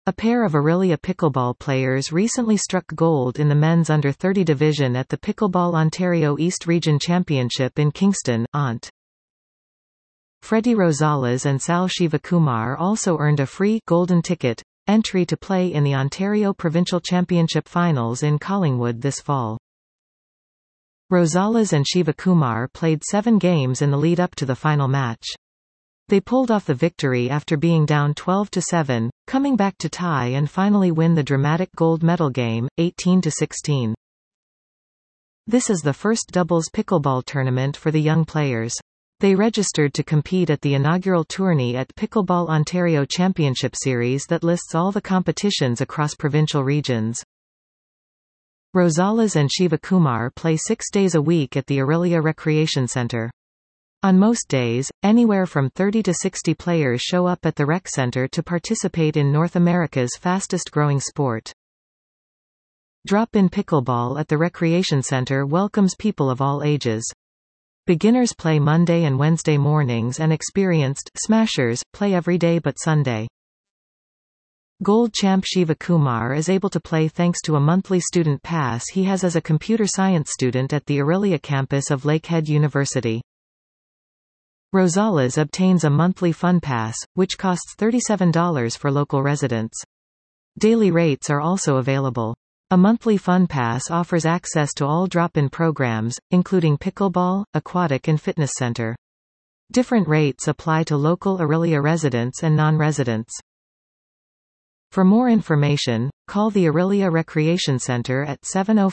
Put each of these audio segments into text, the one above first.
A pair of Orillia pickleball players recently struck gold in the men's under-30 division at the Pickleball Ontario East Region Championship in Kingston, Ont. Freddie Rosales and Sal Shivakumar also earned a free golden ticket entry to play in the Ontario Provincial Championship Finals in Collingwood this fall. Rosales and Shivakumar played 7 games in the lead-up to the final match. They pulled off the victory after being down 12-7, coming back to tie and finally win the dramatic gold medal game, 18-16. This is the first doubles pickleball tournament for the young players. They registered to compete at the inaugural tourney at Pickleball Ontario Championship Series that lists all the competitions across provincial regions. Rosales and Shivakumar play 6 days a week at the Orillia Recreation Centre. On most days, anywhere from 30 to 60 players show up at the rec center to participate in North America's fastest-growing sport. Drop-in pickleball at the Recreation Center welcomes people of all ages. Beginners play Monday and Wednesday mornings and experienced smashers play every day but Sunday. Gold champ Shivakumar is able to play thanks to a monthly student pass he has as a computer science student at the Orillia campus of Lakehead University. Rosales obtains a monthly fun pass, which costs $37 for local residents. Daily rates are also available. A monthly fun pass offers access to all drop-in programs, including pickleball, aquatic and fitness center. Different rates apply to local Orillia residents and non-residents. For more information, call the Orillia Recreation Center at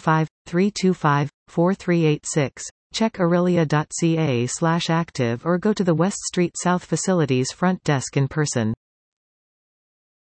705-325-4386, check orillia.ca/active or go to the West Street South Facilities front desk in person.